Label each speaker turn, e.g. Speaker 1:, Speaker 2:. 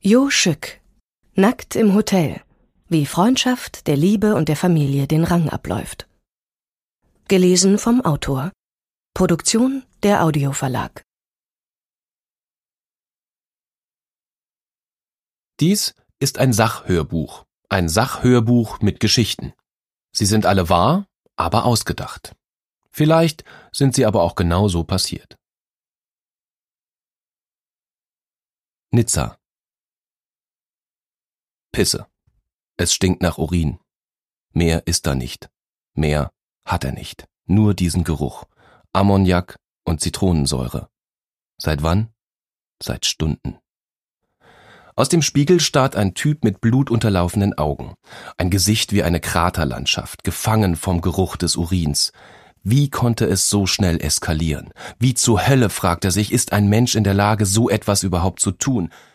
Speaker 1: Jo Schück. Nackt im Hotel. Wie Freundschaft, der Liebe und der Familie den Rang abläuft. Gelesen vom Autor. Produktion der Audioverlag.
Speaker 2: Dies ist ein Sachhörbuch. Ein Sachhörbuch mit Geschichten. Sie sind alle wahr, aber ausgedacht. Vielleicht sind sie aber auch genauso passiert. Nizza. Pisse. Es stinkt nach Urin. Mehr ist da nicht. Mehr hat er nicht. Nur diesen Geruch. Ammoniak und Zitronensäure. Seit wann? Seit Stunden. Aus dem Spiegel starrt ein Typ mit blutunterlaufenen Augen. Ein Gesicht wie eine Kraterlandschaft, gefangen vom Geruch des Urins. Wie konnte es so schnell eskalieren? Wie zur Hölle, fragt er sich, ist ein Mensch in der Lage, so etwas überhaupt zu tun?